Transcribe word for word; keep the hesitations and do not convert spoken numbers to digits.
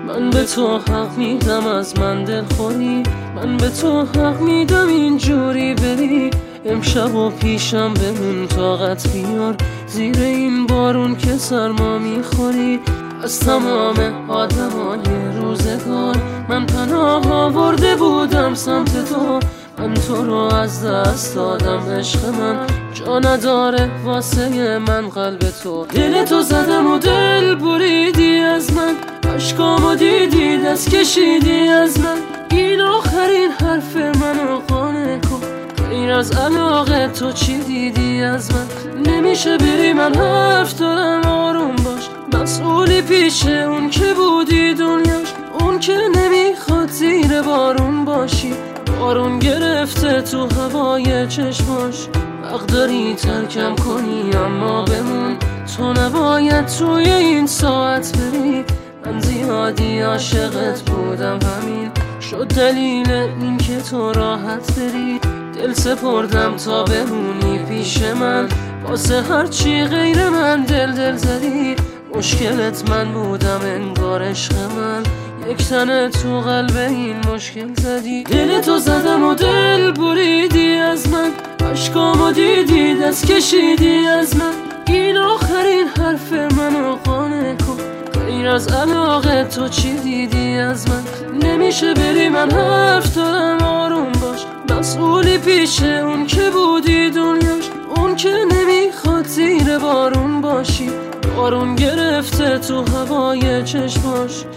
من به تو حق میدم از من دلخوری، من به تو حق میدم اینجوری بری. امشب و پیشم بمون طاقت بیار، زیر این بارون که سرما میخوری. از تمام آدمای روزگار من پناه آورده بودم سمت تو، من تو رو از دست دادم عشق من، جا نداره واسه من قلب تو. دل تو زدم و دل بریدی از من، عشقامو دیدی دست کشیدی از من. این آخرین حرف منو قانع کن، غیر از علاقه تو چی دیدی از من؟ نمیشه بری من حرف دارم آروم باش، مسئولی پیش اون که بودی دنیاش، اون که نمیخواد زیر بارون باشی. بارون گرفته تو هوای چشماش، حق داری ترکم کنی اما بمون. تو نباید توی این ساعت بری، من زیادی عاشقت بودم، همین شد دلیل این که تو راحت بری. دل سپردم تا بمونی پیش من، واسه هرچی غیر من دل دل زدی. مشکلت من بودم انگار عشق من، یک تنه تو قلب این مشکل زدی. دل تو زدم و دل بریدی از من، عشقامو دیدی دست کشیدی از من. این آخرین حرف منو قانع کن، غیر از علاقه تو چی دیدی از من؟ نمیشه بری من حرف دارم آروم باش، مسئولی پیش اون که بودی دنیاش، اون که نمیخواد زیر بارون باشی. بارون گرفته تو هوای چشماش.